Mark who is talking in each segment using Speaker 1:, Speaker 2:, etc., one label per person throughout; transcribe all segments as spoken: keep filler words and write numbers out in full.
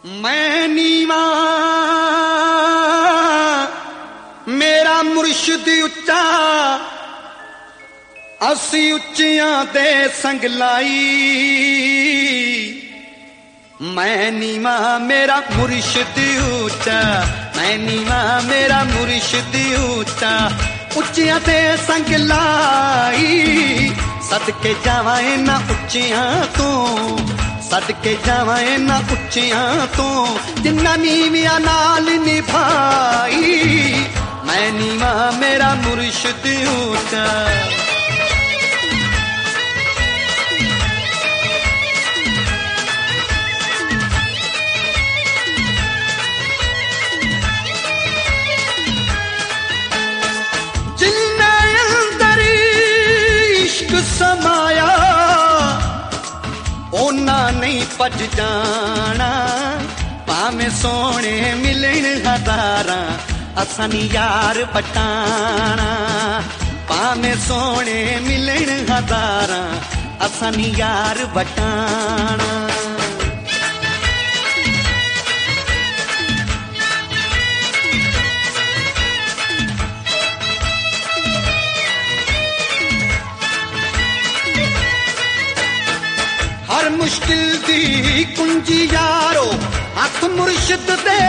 Speaker 1: मैं नीवा मेरा मुर्शिद उच्चा असी उच्चियां दे संग लाई। मैं नीवा मेरा मुर्शिद उच्चा, मैं नीवा मेरा मुर्शिद उच्चा उच्चियां दे संग लाई। सदके जावां इन्हां उच्चियां तो, सदके जावां इन्हां उच्चियां तो जिन्हां नीवियां नाल निभाई। मैं नीवा मेरा मुर्शिद उच्चा। जिन्ने अंदर इश्क समाया ओना नहीं भज जाना। भावें सोने मिलन हजारां असां नी यार बटाना। भावें सोने मिलन हजारां असां नी यार बटाना। हर मुश्किल दी कुंजी यारो हथ मुर्शिद दे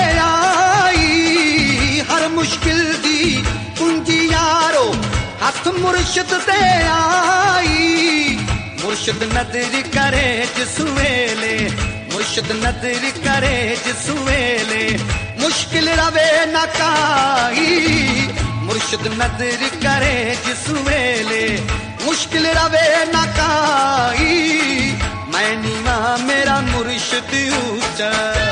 Speaker 1: आई। हर मुश्किल दी कुंजी यारो हथ मुर्शिद दे आई। मुर्शिद नजर करे जिस वेले, मुर्शिद नजर करे जिस वेले मुश्किल रवे न काई। मुर्शिद नजर करे जिस वेले मुश्किल रवे न काई। मैं नीवा मेरा मुर्शिद ऊंचा।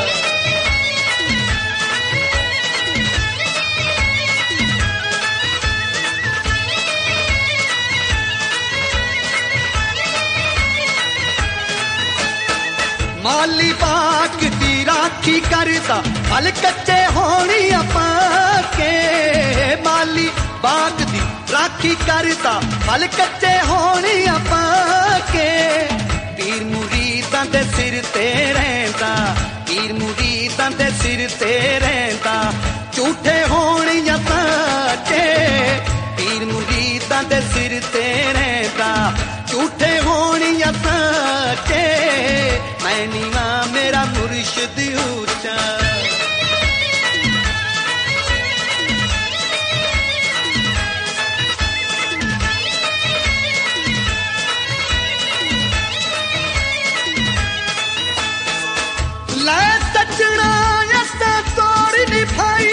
Speaker 1: माली बाग दी राखी करदा फल कच्चे होनी पाके। माली बाग दी राखी करदा फल कच्चे होनी पाके। पीर मुरीदां दे सिर ते रहिंदा, पीर मुरीदां दे सिर ते रहिंदा झूठे होण या सच्चे। पीर मुरीदां दे सिर ते रहिंदा झूठे होण या सच्चे। मैं नीवा मेरा मुर्शिद ऊंचा। लै सजना असां तोड़ निभाई।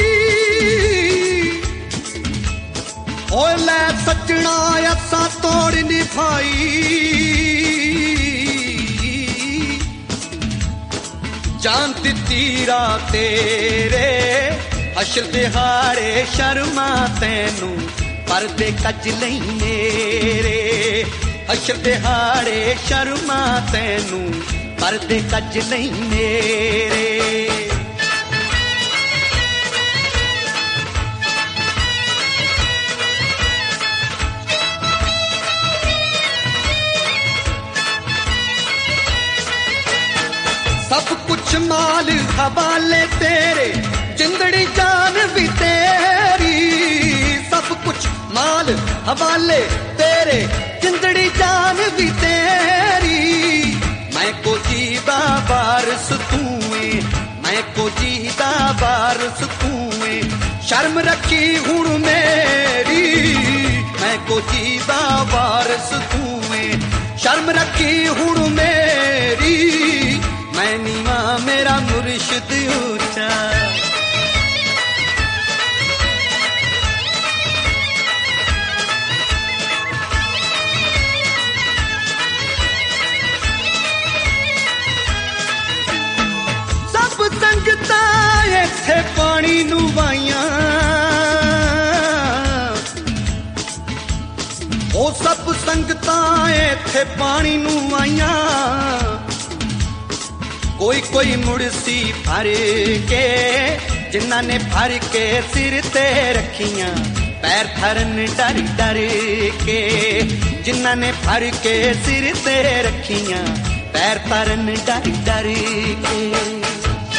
Speaker 1: ओ लै सजना असां तोड़ निभाई। जान दित्ती रात तेरे हशर दिहाड़े शर्मा तैनू परदे कज लई मेरे। हशर दिहाड़े शर्मा तैनू परदे कज लई मेरे। सब कुछ माल हवाले तेरे जिंदड़ी जान भी तेरी। सब कुछ माल हवाले तेरे जिंदड़ी जान भी तेरी। मैं को जीदा वारस तूए, मैं को जीदा वारस तूए शर्म रखी हुण मेरी। मैं को जीदा वारस तूए शर्म रखी हुण मेरी। मैं नीवा मेरा मुर्शिद ऊंचा। सब संगतां इत्थे पानी नू वाइयां। ओ सब संगतां इत्थे पानी नू आइयां। कोई कोई मुड़सी भर के जिन्हां ने भर के सिर ते रखियां। पैर थरन डर डर के जिन्हां ने भर के सिर ते रखियां। पैर तरन डर डर के।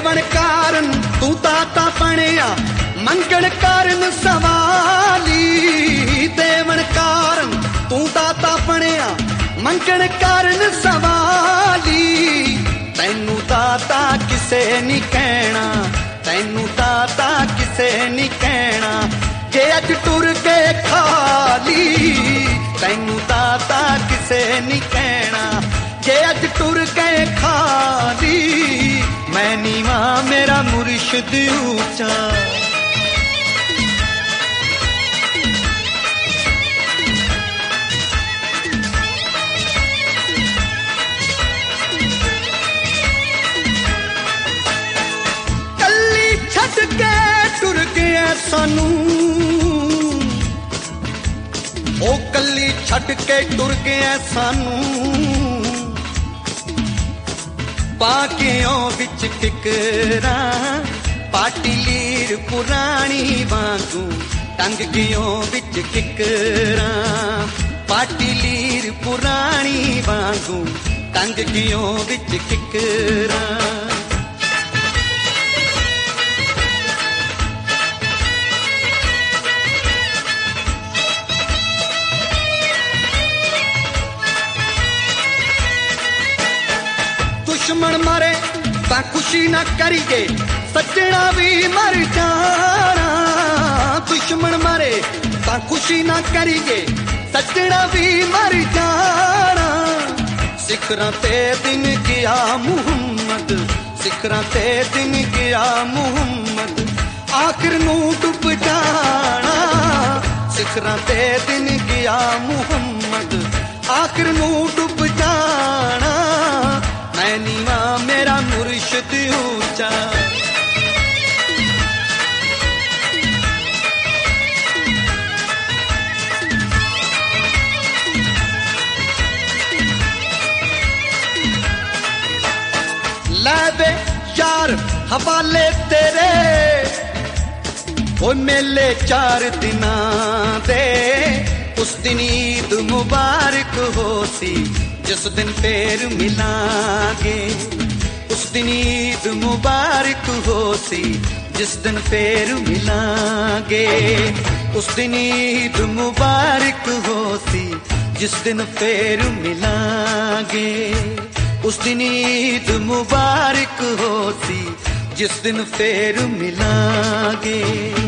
Speaker 1: देवन कारण तू दाता बनिया मंगण कारण सवाली देवन कारण तू दाता बनिया मंगण कारण सवाली तैनू दाता किसे नहीं कहना तैनू दाता किसे नहीं कहना जे अज टुर के खाली तैनू दाता किसे नहीं कहना जे अज टुर के खाली मैं नीवा मेरा मुर्शिद ऊंचा कल्ली छड़ के टुर गया सानू ओ कल्ली छड़ के टुर गया सानू बाकियों बिच फिकरा पाटी लीर पुरानी वांगू टंग गियों बिच फिकरा पाटी लीर पुरानी वांगू टंग गियों बिच फिकरा दुश्मन मारे ता खुशी ना करिए सजना भी मर जाना दुश्मन मारे ता खुशी ना करिए सजना भी मर जाना सिखरा ते दिन गया मुहम्मद सिखरा ते दिन गया मुहम्मद आखिर नू डुब जाना सिखरा ते दिन गया मुहम्मद आखिर नू डुब जाना मैं नीवा मेरा मुर्शिद ऊंचा लै दे यार हवाले तेरे ओ मेले चार दिना दे उस दिन ईद मुबारक हो सी जिस दिन फिर मिलांगे उस दिन ईद मुबारक हो सी जिस दिन फिर मिलांगे उस दिन ईद मुबारक हो सी जिस दिन फिर मिलांगे उस दिन ईद मुबारक हो सी जिस दिन फिर मिलांगे।